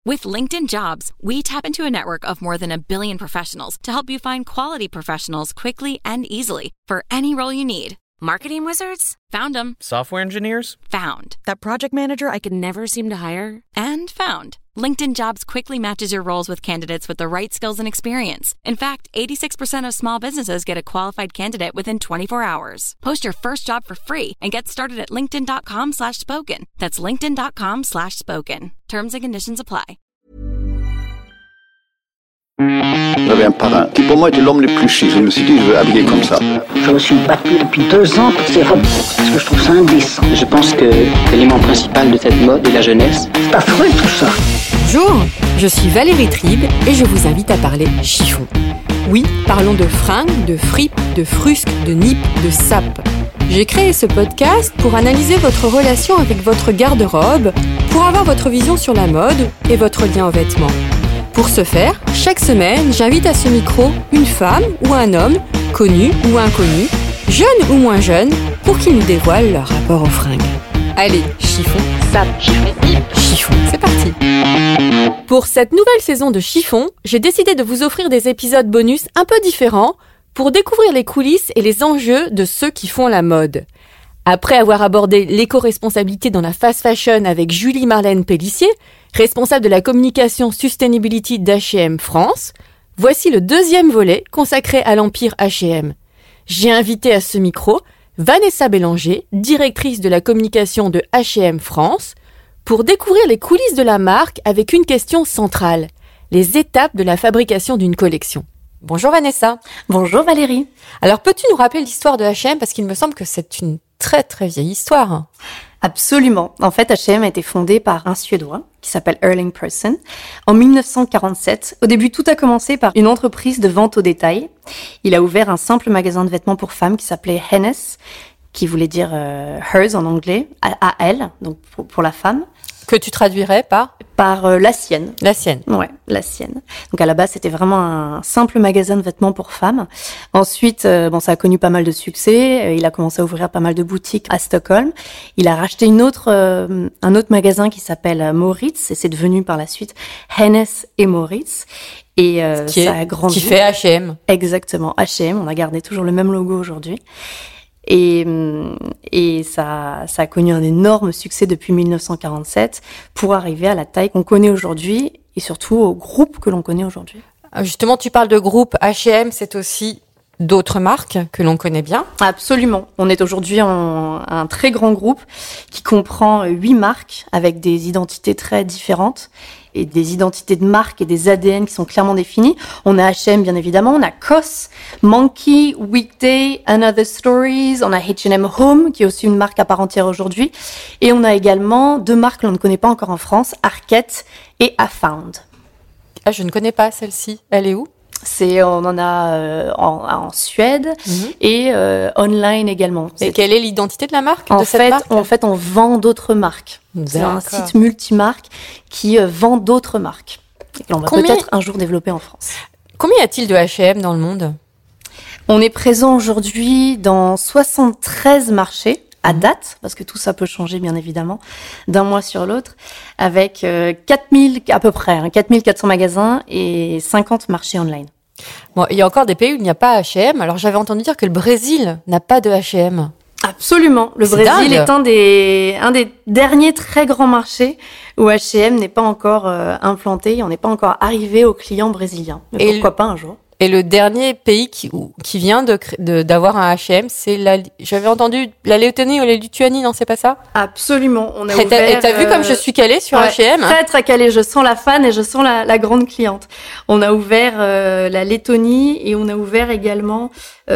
With LinkedIn Jobs, we tap into a network of more than 1 billion professionals to help you find quality professionals quickly and easily for any role you need. Marketing wizards? Found them. Software engineers? Found. That project manager I could never seem to hire? And found. LinkedIn Jobs quickly matches your roles with candidates with the right skills and experience. In fact, 86% of small businesses get a qualified candidate within 24 hours. Post your first job for free and get started at linkedin.com/spoken. That's linkedin.com/spoken. Terms and conditions apply. J'avais un parrain qui pour moi était l'homme le plus chic. Je me suis dit, je veux habiller comme ça. Je me suis battu depuis 2 ans pour ces robes, parce que je trouve ça indécent. Je pense que l'élément principal de cette mode est la jeunesse. C'est affreux tout ça. Bonjour, je suis Valérie Tribe et je vous invite à parler chiffon. Oui, parlons de fringues, de fripes, de frusques, de nippes, de sapes. J'ai créé ce podcast pour analyser votre relation avec votre garde-robe, pour avoir votre vision sur la mode et votre lien aux vêtements. Pour ce faire, chaque semaine, j'invite à ce micro une femme ou un homme, connu ou inconnu, jeune ou moins jeune, pour qu'ils nous dévoilent leur rapport aux fringues. Allez, chiffon, sape, chiffon, c'est parti. Pour cette nouvelle saison de Chiffon, j'ai décidé de vous offrir des épisodes bonus un peu différents pour découvrir les coulisses et les enjeux de ceux qui font la mode. Après avoir abordé l'éco-responsabilité dans la fast fashion avec Julie-Marlène Pélissier, responsable de la communication Sustainability d'H&M France, voici le 2e volet consacré à l'empire H&M. J'ai invité à ce micro Vanessa Bélanger, directrice de la communication de H&M France, pour découvrir les coulisses de la marque avec une question centrale, les étapes de la fabrication d'une collection. Bonjour Vanessa. Bonjour Valérie. Alors peux-tu nous rappeler l'histoire de H&M parce qu'il me semble que c'est une très très vieille histoire. Absolument. En fait, H&M a été fondé par un Suédois qui s'appelle Erling Persson en 1947. Au début, tout a commencé par une entreprise de vente au détail. Il a ouvert un simple magasin de vêtements pour femmes qui s'appelait Hennes, qui voulait dire hers en anglais, A-L, donc pour la femme. Que tu traduirais par la sienne. La sienne. Ouais, la sienne. Donc à la base, c'était vraiment un simple magasin de vêtements pour femmes. Ensuite, ça a connu pas mal de succès. Il a commencé à ouvrir pas mal de boutiques à Stockholm. Il a racheté un autre magasin qui s'appelle Moritz et c'est devenu par la suite Hennes et Moritz. Et ça a grandi. Qui fait H&M. Exactement, H&M. On a gardé toujours le même logo aujourd'hui. Et ça a connu un énorme succès depuis 1947 pour arriver à la taille qu'on connaît aujourd'hui et surtout au groupe que l'on connaît aujourd'hui. Justement, tu parles de groupe. H&M, c'est aussi d'autres marques que l'on connaît bien. Absolument. On est aujourd'hui un très grand groupe qui comprend 8 marques avec des identités très différentes et des identités de marque et des ADN qui sont clairement définis. On a H&M, bien évidemment. On a COS, Monkey, Weekday, Another Stories. On a H&M Home, qui est aussi une marque à part entière aujourd'hui. Et on a également 2 marques que l'on ne connaît pas encore en France, Arket et Afound. Ah, je ne connais pas celle-ci. Elle est où ? On en a en Suède et online également. Et quelle est l'identité de la marque cette marque ? En fait, on vend d'autres marques. C'est un site multimarque qui vend d'autres marques. Et on va peut-être un jour développer en France. Combien y a-t-il de H&M dans le monde ? On est présent aujourd'hui dans 73 marchés à date, parce que tout ça peut changer bien évidemment d'un mois sur l'autre, avec 4000 à peu près, 4400 magasins et 50 marchés online. Bon, il y a encore des pays où il n'y a pas H&M. Alors j'avais entendu dire que le Brésil n'a pas de H&M. Absolument. Le Brésil est un des derniers très grands marchés où H&M n'est pas encore implanté, on n'est pas encore arrivé aux clients brésiliens. Mais pourquoi pas un jour ? Et le dernier pays qui vient d'avoir un H&M, c'est j'avais entendu la Lettonie ou la Lituanie, non, c'est pas ça ? Absolument. On a ouvert. Et t'as vu comme je suis calée sur H&M ? Très très calée. Je sens la fan et je sens la grande cliente. On a ouvert la Lettonie et on a ouvert également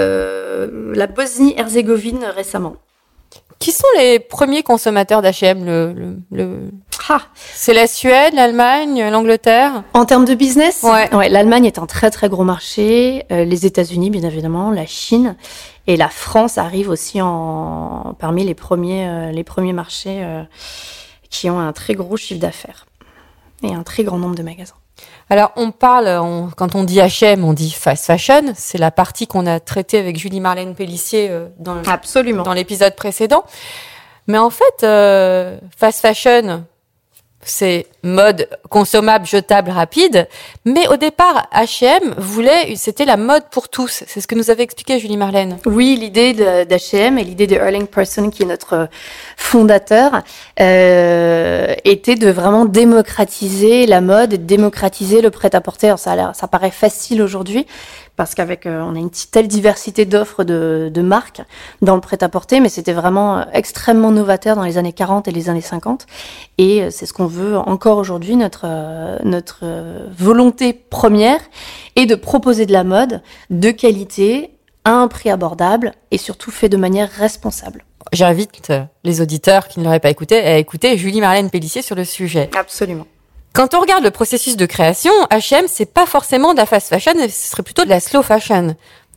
la Bosnie-Herzégovine récemment. Qui sont les premiers consommateurs d'H&M C'est la Suède, l'Allemagne, l'Angleterre ? En termes de business ? Ouais, l'Allemagne est un très très gros marché, les États-Unis bien évidemment, la Chine et la France arrive aussi parmi les premiers marchés qui ont un très gros chiffre d'affaires et un très grand nombre de magasins. Alors, quand on dit H&M, on dit fast fashion. C'est la partie qu'on a traitée avec Julie-Marlène Pélissier Absolument. Dans l'épisode précédent. Mais en fait, fast fashion, c'est mode consommable, jetable, rapide. Mais au départ, H&M c'était la mode pour tous. C'est ce que nous avait expliqué Julie Marlène. Oui, l'idée d'H&M et l'idée de Erling Persson, qui est notre fondateur, était de vraiment démocratiser la mode et de démocratiser le prêt-à-porter. Alors, ça paraît facile aujourd'hui, parce qu'avec on a une telle diversité d'offres de marques dans le prêt-à-porter, mais c'était vraiment extrêmement novateur dans les années 40 et les années 50. Et c'est ce qu'on veut encore aujourd'hui, notre volonté première est de proposer de la mode de qualité à un prix abordable et surtout fait de manière responsable. J'invite les auditeurs qui ne l'auraient pas écouté à écouter Julie Marlène Pélissier sur le sujet. Absolument. Quand on regarde le processus de création, H&M, c'est pas forcément de la fast fashion, ce serait plutôt de la slow fashion.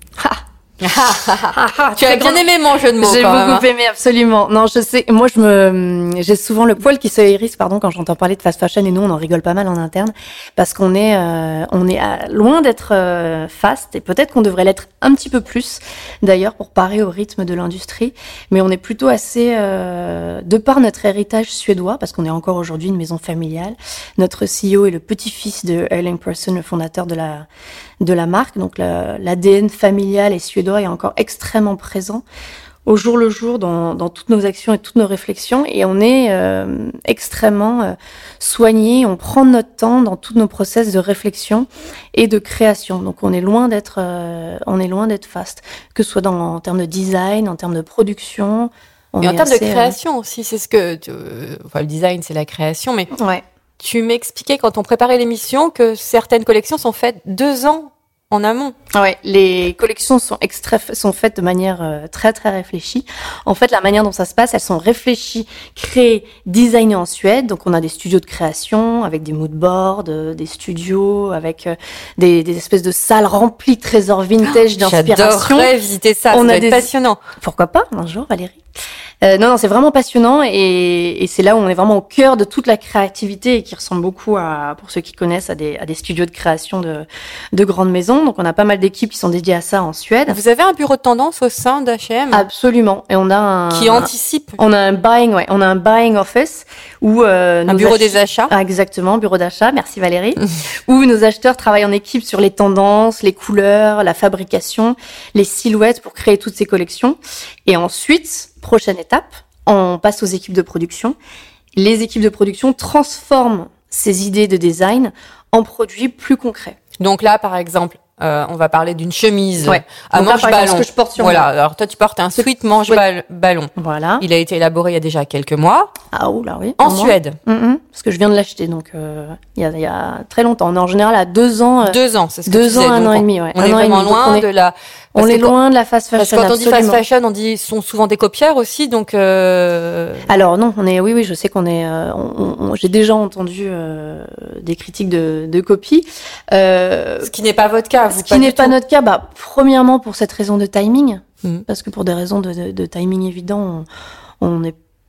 Tu as bien aimé mon jeu de mots. J'ai beaucoup aimé, absolument. Non, je sais. Moi, j'ai souvent le poil qui se hérisse, quand j'entends parler de fast fashion, et nous, on en rigole pas mal en interne, parce qu'on est loin d'être fast, et peut-être qu'on devrait l'être un petit peu plus, d'ailleurs, pour parer au rythme de l'industrie. Mais on est plutôt assez, de par notre héritage suédois, parce qu'on est encore aujourd'hui une maison familiale. Notre CEO est le petit-fils de Erling Persson, le fondateur de la marque, donc l'ADN familial et suédois est encore extrêmement présent au jour le jour dans toutes nos actions et toutes nos réflexions, et on est extrêmement soigné, on prend notre temps dans tous nos process de réflexion et de création. Donc on est loin d'être fast, que ce soit en termes de design, en termes de production. Et en termes de création aussi, c'est ce que le design, c'est la création, mais ouais. Tu m'expliquais quand on préparait l'émission que certaines collections sont faites 2 ans en amont. Ouais, les collections sont faites de manière très très réfléchie. En fait, la manière dont ça se passe, elles sont réfléchies, créées, designées en Suède. Donc, on a des studios de création avec des mood boards, des studios avec des espèces de salles remplies de trésors vintage d'inspiration. J'adorerais visiter ça. Ça doit être passionnant. Pourquoi pas un jour, Valérie? Non, c'est vraiment passionnant, et c'est là où on est vraiment au cœur de toute la créativité, et qui ressemble beaucoup pour ceux qui connaissent, à des studios de création de grandes maisons. Donc on a pas mal d'équipes qui sont dédiées à ça en Suède. Vous avez un bureau de tendance au sein d'H&M? Absolument. Et on a qui anticipe. On a un buying office où un bureau des achats. Ah, exactement, bureau d'achat. Merci Valérie. Où nos acheteurs travaillent en équipe sur les tendances, les couleurs, la fabrication, les silhouettes pour créer toutes ces collections. Et ensuite, prochaine étape, on passe aux équipes de production. Les équipes de production transforment ces idées de design en produits plus concrets. Donc là, par exemple, on va parler d'une chemise à manche ballon. Que je porte sur moi. Alors toi, tu portes un sweat manche ballon. Voilà. Il a été élaboré il y a déjà quelques mois. Ah là oui. En Suède. Parce que je viens de l'acheter, donc il y a très longtemps. On est en général à 2 ans. 2 ans, c'est ce que 2 tu disais. ans, 1 an et demi, ouais. On est vraiment loin de la. On est loin de la fast fashion. Parce que quand on dit fast fashion, on dit sont souvent des copieurs aussi, donc. Alors non, oui, je sais qu'on est. J'ai déjà entendu des critiques de copies. Ce qui n'est pas votre cas. Ce qui n'est pas notre cas, premièrement pour cette raison de timing, parce que pour des raisons de timing évident, on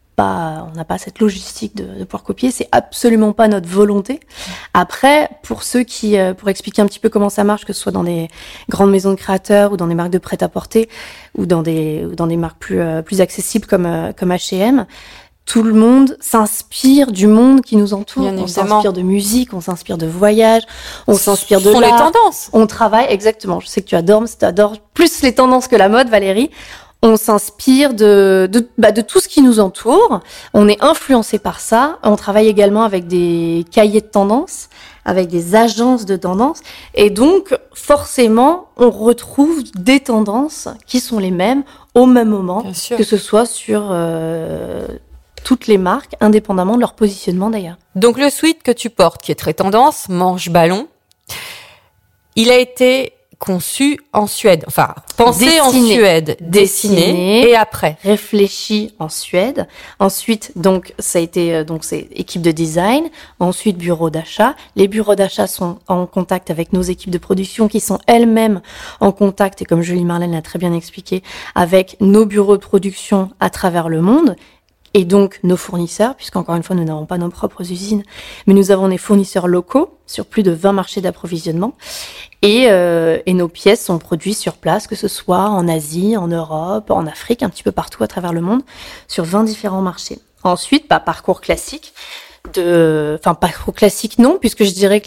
n'a pas cette logistique de pouvoir copier. C'est absolument pas notre volonté. Après, pour ceux pour expliquer un petit peu comment ça marche, que ce soit dans des grandes maisons de créateurs ou dans des marques de prêt-à-porter ou dans des marques plus accessibles comme H&M, tout le monde s'inspire du monde qui nous entoure. On s'inspire de musique, on s'inspire de voyages, on s'inspire de l'art. Ce sont les tendances. On travaille, exactement. Je sais que tu adores plus les tendances que la mode, Valérie. On s'inspire de tout ce qui nous entoure. On est influencé par ça. On travaille également avec des cahiers de tendance, avec des agences de tendance. Et donc, forcément, on retrouve des tendances qui sont les mêmes au même moment, que ce soit sur toutes les marques, indépendamment de leur positionnement d'ailleurs. Donc le sweat que tu portes, qui est très tendance, manche ballon, il a été conçu en Suède, enfin pensé en Suède, dessiné et après réfléchi en Suède. Ensuite, donc ça a été c'est équipe de design, ensuite bureau d'achat. Les bureaux d'achat sont en contact avec nos équipes de production qui sont elles-mêmes en contact, et comme Julie Marlène l'a très bien expliqué, avec nos bureaux de production à travers le monde. Et donc nos fournisseurs, puisqu'encore une fois, nous n'avons pas nos propres usines, mais nous avons des fournisseurs locaux sur plus de 20 marchés d'approvisionnement. Et nos pièces sont produites sur place, que ce soit en Asie, en Europe, en Afrique, un petit peu partout à travers le monde, sur 20 différents marchés. Ensuite, parcours classique. pas trop classique non, puisque je dirais que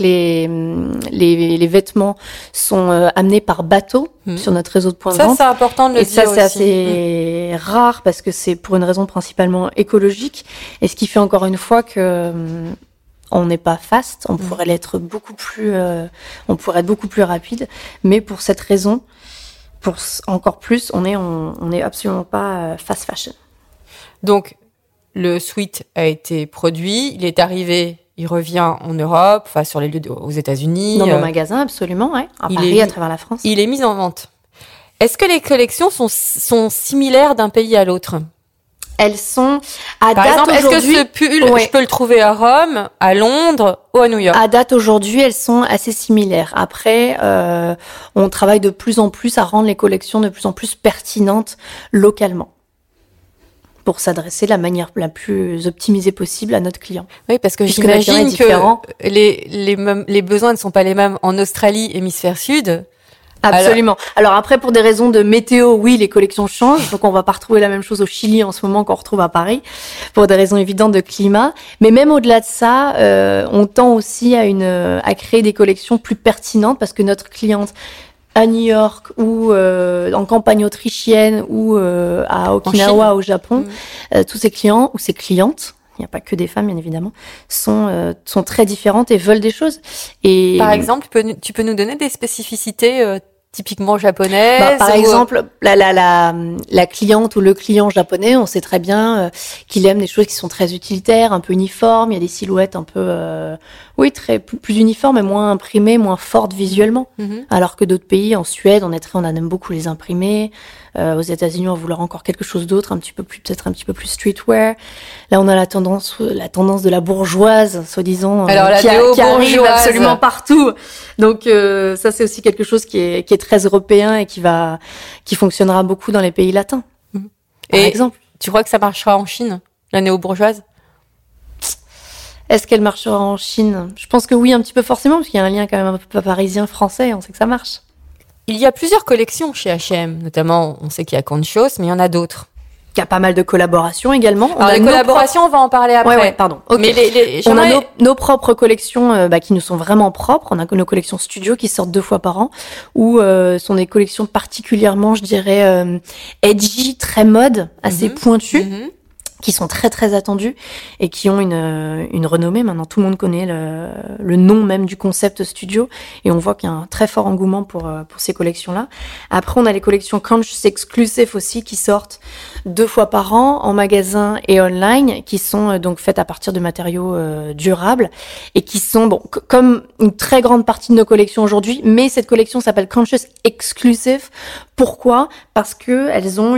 les vêtements sont amenés par bateau sur notre réseau de points de vente. Ça, c'est important de le dire aussi. Et ça, c'est assez rare parce que c'est pour une raison principalement écologique. Et ce qui fait encore une fois que on n'est pas fast, on pourrait l'être beaucoup plus, on pourrait être beaucoup plus rapide. Mais pour cette raison, pour encore plus, on est absolument pas fast fashion. Donc, le sweat a été produit, il est arrivé, il revient en Europe, enfin sur les lieux aux États-Unis. Dans nos magasins, absolument, ouais. À Paris, à travers la France. Il est mis en vente. Est-ce que les collections sont similaires d'un pays à l'autre ? Elles sont à Par date exemple, est-ce que aujourd'hui. ce pull, je peux le trouver à Rome, à Londres ou à New York ? À date aujourd'hui, elles sont assez similaires. Après, on travaille de plus en plus à rendre les collections de plus en plus pertinentes localement, pour s'adresser de la manière la plus optimisée possible à notre client. Oui, parce que puisque j'imagine que les besoins ne sont pas les mêmes en Australie, hémisphère sud. Absolument. Alors après, pour des raisons de météo, oui, les collections changent. Donc on va pas retrouver la même chose au Chili en ce moment qu'on retrouve à Paris, pour des raisons évidentes de climat. Mais même au-delà de ça, on tend aussi à créer des collections plus pertinentes parce que notre cliente à New York ou en campagne autrichienne ou à Okinawa au Japon, tous ces clients ou ces clientes, il n'y a pas que des femmes bien évidemment, sont très différentes et veulent des choses. Et par exemple, tu peux nous donner des spécificités typiquement japonaises par exemple, la cliente ou le client japonais, on sait très bien qu'il aime des choses qui sont très utilitaires, un peu uniformes. Il y a des silhouettes un peu, plus uniformes et moins imprimées, moins fortes visuellement. Alors que d'autres pays, en Suède, on aime beaucoup les imprimer. Aux États-Unis, on va vouloir encore quelque chose d'autre, peut-être un petit peu plus streetwear. Là, on a la tendance de la bourgeoise, soi-disant, qui arrive absolument partout. Donc, ça, c'est aussi quelque chose qui est très européen et qui fonctionnera beaucoup dans les pays latins. Par exemple. Tu crois que ça marchera en Chine, la néo-bourgeoise ? Est-ce qu'elle marchera en Chine ? Je pense que oui, un petit peu forcément, parce qu'il y a un lien quand même un peu parisien-français, on sait que ça marche. Il y a plusieurs collections chez H&M, notamment, on sait qu'il y a Conchos, mais il y en a d'autres. Il y a pas mal de collaborations également. Alors les collaborations, on va en parler après. Ouais, pardon. Okay. Mais on a nos propres collections qui nous sont vraiment propres. On a nos collections studio qui sortent 2 fois par an, où sont des collections particulièrement, je dirais, edgy, très mode, assez pointues. Qui sont très très attendus et qui ont une renommée. Maintenant, tout le monde connaît le nom même du concept studio et on voit qu'il y a un très fort engouement pour ces collections-là. Après, on a les collections Conscious Exclusive aussi qui sortent 2 fois par an en magasin et online, qui sont donc faites à partir de matériaux durables et qui sont comme une très grande partie de nos collections aujourd'hui. Mais cette collection s'appelle Conscious Exclusive. Pourquoi ? Parce que elles ont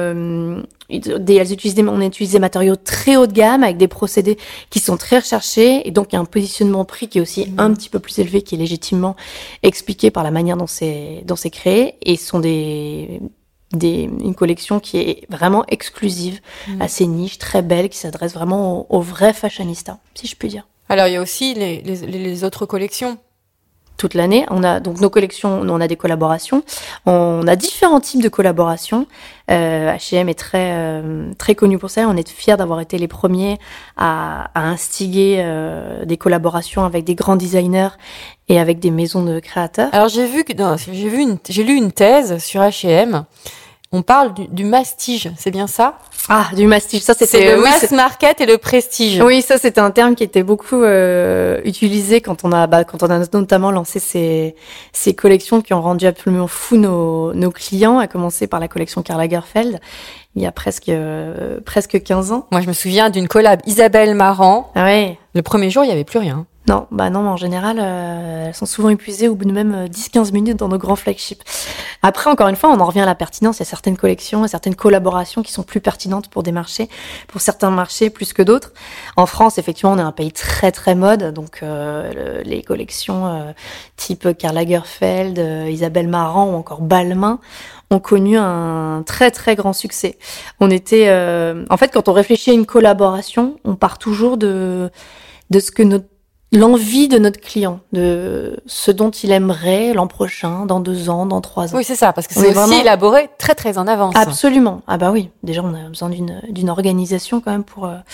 on utilise des matériaux très haut de gamme avec des procédés qui sont très recherchés et donc il y a un positionnement prix qui est aussi un petit peu plus élevé, qui est légitimement expliqué par la manière dont c'est créé, et sont une collection qui est vraiment exclusive, assez niche, très belle, qui s'adresse vraiment aux vrais fashionistas, si je puis dire. Alors il y a aussi les autres collections. Toute l'année, on a donc nos collections, on a des collaborations, on a différents types de collaborations. H&M est très connu pour ça. On est fiers d'avoir été les premiers à instiguer des collaborations avec des grands designers et avec des maisons de créateurs. Alors j'ai lu une thèse sur H&M. On parle du mastige, c'est bien ça ? Ah, du mastige, ça c'était... C'est le mass market et le prestige. Oui, ça c'était un terme qui était beaucoup utilisé quand on a notamment lancé ces collections qui ont rendu absolument fous nos clients, à commencer par la collection Karl Lagerfeld, il y a presque 15 ans. Moi, je me souviens d'une collab Isabelle Marant. Ah ouais. Le premier jour, il n'y avait plus rien. Non, en général, elles sont souvent épuisées au bout de même 10-15 minutes dans nos grands flagships. Après, encore une fois, on en revient à la pertinence. Il y a certaines collections et certaines collaborations qui sont plus pertinentes pour des marchés, pour certains marchés plus que d'autres. En France, effectivement, on est un pays très très mode, donc les collections type Karl Lagerfeld, Isabelle Marant ou encore Balmain ont connu un très très grand succès. On était, en fait, quand on réfléchit à une collaboration, on part toujours de ce que l'envie de notre client, de ce dont il aimerait l'an prochain, dans 2 ans, dans 3 ans. Oui, c'est ça, parce que c'est aussi vraiment élaboré très très en avance. Absolument. Ah bah oui. Déjà, on a besoin d'une organisation quand même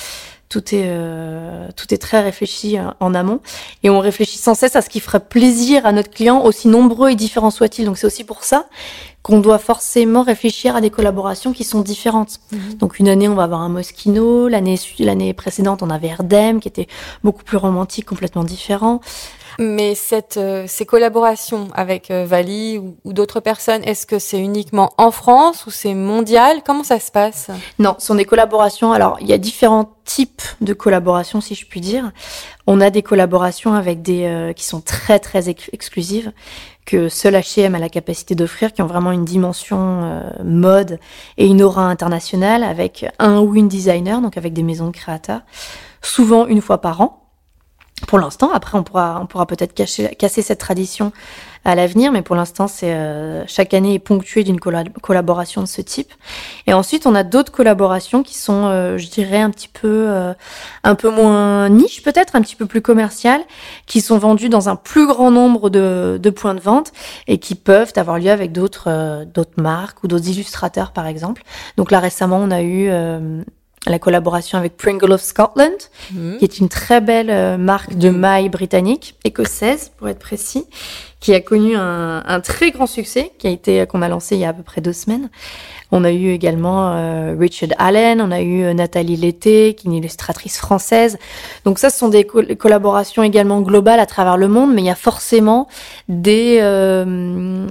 Tout est très réfléchi en amont. Et on réfléchit sans cesse à ce qui ferait plaisir à notre client, aussi nombreux et différents soient-ils. Donc c'est aussi pour ça qu'on doit forcément réfléchir à des collaborations qui sont différentes. Donc une année, on va avoir un Moschino. L'année précédente, on avait Erdem, qui était beaucoup plus romantique, complètement différent. Mais ces collaborations avec Vali ou d'autres personnes, est-ce que c'est uniquement en France ou c'est mondial? Comment ça se passe? Non, ce sont des collaborations. Alors, il y a différents types de collaborations, si je puis dire. On a des collaborations avec qui sont très, très exclusives, que seul H&M a la capacité d'offrir, qui ont vraiment une dimension mode et une aura internationale, avec un ou une designer, donc avec des maisons de créateurs, souvent une fois par an. Pour l'instant, après on pourra peut-être casser cette tradition à l'avenir, mais pour l'instant chaque année est ponctuée d'une collaboration de ce type. Et ensuite on a d'autres collaborations qui sont, je dirais un peu moins niche peut-être, un petit peu plus commerciales, qui sont vendues dans un plus grand nombre de points de vente et qui peuvent avoir lieu avec d'autres marques ou d'autres illustrateurs par exemple. Donc là récemment on a eu la collaboration avec Pringle of Scotland, qui est une très belle marque de mailles britannique, écossaise pour être précis, qui a connu un très grand succès, qu'on a lancé il y a à peu près 2 semaines. On a eu également Richard Allen, on a eu Nathalie Lété, qui est une illustratrice française. Donc ça, ce sont des collaborations également globales à travers le monde, mais il y a forcément une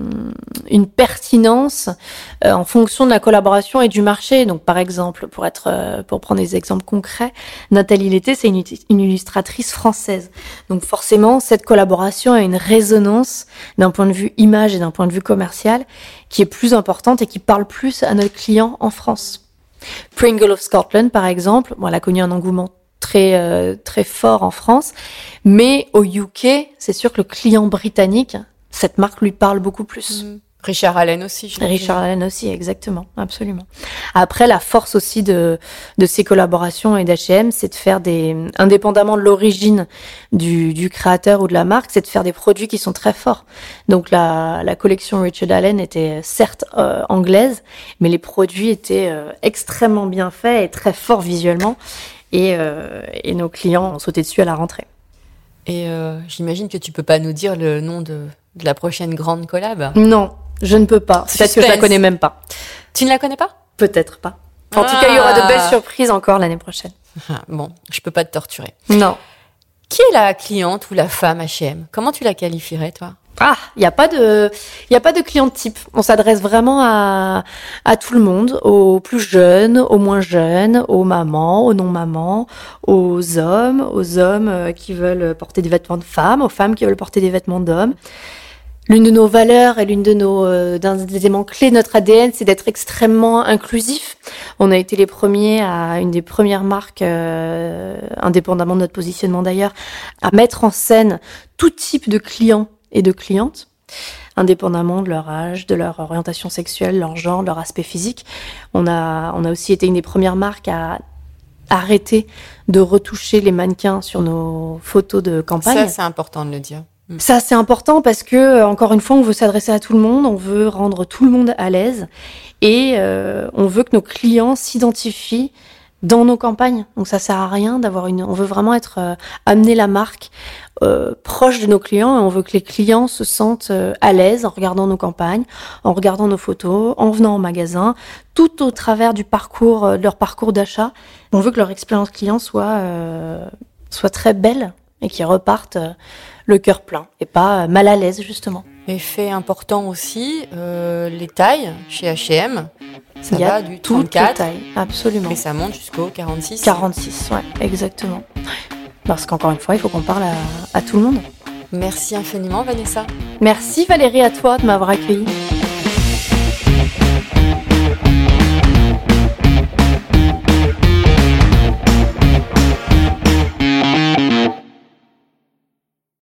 pertinence en fonction de la collaboration et du marché. Donc par exemple, pour prendre des exemples concrets, Nathalie Lété, c'est une illustratrice française. Donc forcément, cette collaboration a une résonance d'un point de vue image et d'un point de vue commercial qui est plus importante et qui parle plus à notre client en France. Pringle of Scotland, par exemple, elle a connu un engouement très très fort en France, mais au UK, c'est sûr que le client britannique, cette marque lui parle beaucoup plus. Richard Allen aussi. Richard Allen aussi, exactement, absolument. Après, la force aussi de ces collaborations et d'H&M, c'est de faire indépendamment de l'origine du créateur ou de la marque, c'est de faire des produits qui sont très forts. Donc la collection Richard Allen était certes anglaise, mais les produits étaient extrêmement bien faits et très forts visuellement, et nos clients ont sauté dessus à la rentrée. Et j'imagine que tu peux pas nous dire le nom de la prochaine grande collab. Non. Je ne peux pas. Peut-être que je la connais même pas. Tu ne la connais pas? Peut-être pas. En tout cas, il y aura de belles surprises encore l'année prochaine. Bon, je peux pas te torturer. Non. Qui est la cliente ou la femme H&M? Comment tu la qualifierais, toi? Il y a pas de client type. On s'adresse vraiment à tout le monde, aux plus jeunes, aux moins jeunes, aux mamans, aux non-mamans, aux hommes qui veulent porter des vêtements de femmes, aux femmes qui veulent porter des vêtements d'hommes. L'une de nos valeurs et d'un des éléments clés de notre ADN, c'est d'être extrêmement inclusif. On a été une des premières marques, indépendamment de notre positionnement d'ailleurs, à mettre en scène tout type de clients et de clientes, indépendamment de leur âge, de leur orientation sexuelle, leur genre, leur aspect physique. On a aussi été une des premières marques à arrêter de retoucher les mannequins sur nos photos de campagne. Ça, c'est important de le dire. Ça, c'est important parce que, encore une fois, on veut s'adresser à tout le monde, on veut rendre tout le monde à l'aise et on veut que nos clients s'identifient dans nos campagnes. Donc ça sert à rien on veut vraiment amener la marque proche de nos clients et on veut que les clients se sentent à l'aise en regardant nos campagnes, en regardant nos photos, en venant au magasin, tout au travers de leur parcours d'achat. On veut que leur expérience client soit très belle et qu'ils repartent le cœur plein et pas mal à l'aise justement. Et fait important aussi, les tailles chez H&M. Ça va du 34. Toutes les tailles, absolument. Et ça monte jusqu'au 46. 46, ouais, exactement. Parce qu'encore une fois, il faut qu'on parle à tout le monde. Merci infiniment, Vanessa. Merci Valérie, à toi de m'avoir accueillie.